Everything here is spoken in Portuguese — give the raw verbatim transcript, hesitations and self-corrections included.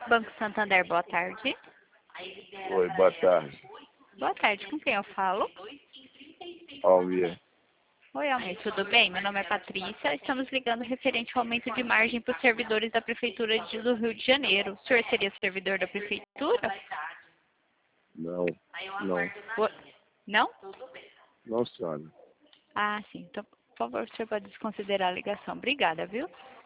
Banco Santander, boa tarde. Oi, boa tarde. Boa tarde, com quem eu falo? Almir. Oi, Almir, tudo bem? Meu nome é Patrícia. Estamos ligando referente ao aumento de margem para os servidores da Prefeitura de, do Rio de Janeiro. O senhor seria servidor da Prefeitura? Não, não, O- Não? não, senhora. Ah, sim. Então, por favor, o senhor pode desconsiderar a ligação. Obrigada, viu?